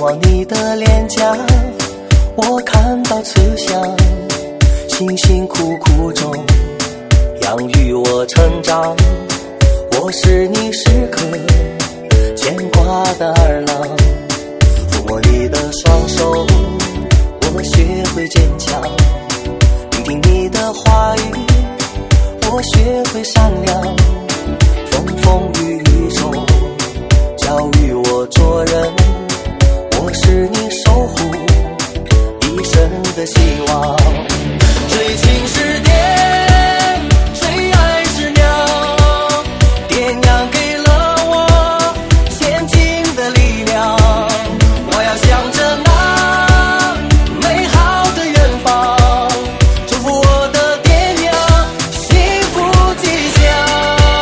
望你的脸颊，我看到慈祥，辛辛苦苦中养育我成长，我是你时刻牵挂的儿郎。抚摸你的双手，我学会坚强，聆听你的话语，我学会善良，风风雨雨中教育我做人，我是你守护一生的希望。水情是电，水爱是鸟，点亮给了我前进的力量，我要向着那美好的远方，祝福我的爹娘幸福吉祥。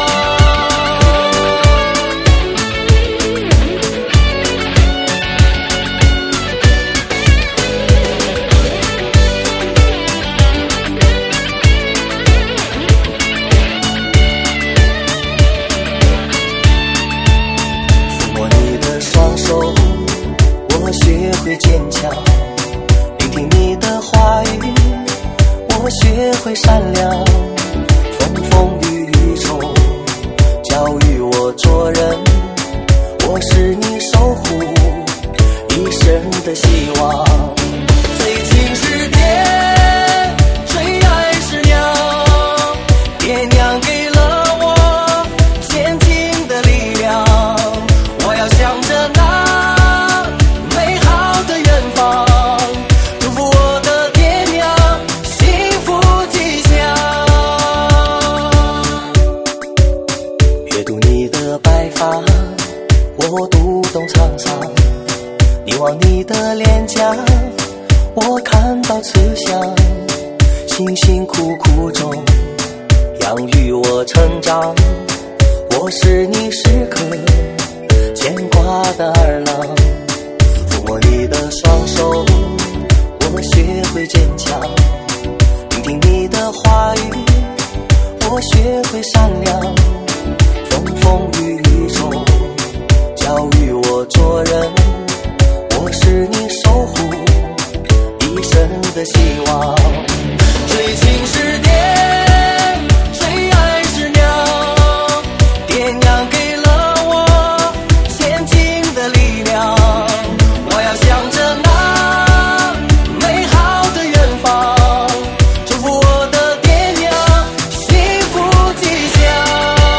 我学会坚强，聆听你的话语，我学会善良，风风雨雨中教育我做人，我是你守护一生的希望。水情是电，水爱是鸟，点亮给了我前进的力量，我要向着那我读懂沧桑，凝望你的脸颊，我看到慈祥，辛辛苦苦中养育我成长，我是你时刻牵挂的儿郎。抚摸你的双手，我学会坚强，聆听你的话语，我学会善良，风风雨雨中教育我做人，我是你守护一生的希望。水情是电，水爱是鸟，点亮给了我前进的力量，我要向着那美好的远方，祝福我的爹娘幸福吉祥。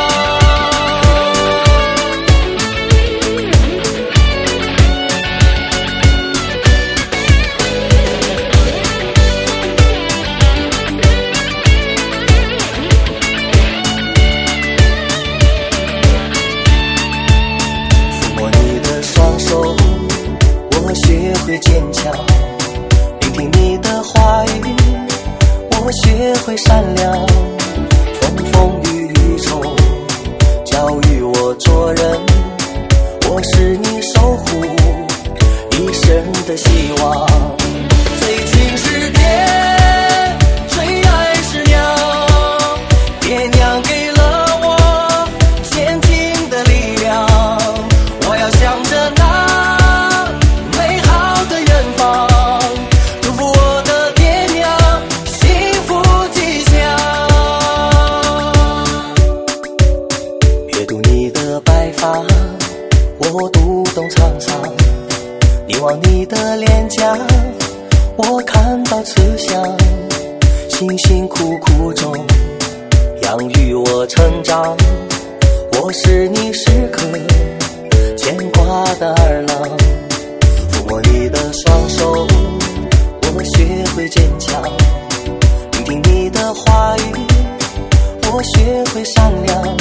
我学会坚强，聆听你的话语，我学会善良，风风雨雨中教育我做人，我是你守护一生的希望。水情是电，水爱是鸟，点亮给了我前进的力量，我要向着那我读懂沧桑，凝望你的脸颊，我看到慈祥，辛辛苦苦中养育我成长，我是你时刻牵挂的儿郎。抚摸你的双手，我学会坚强，聆听你的话语，我学会善良，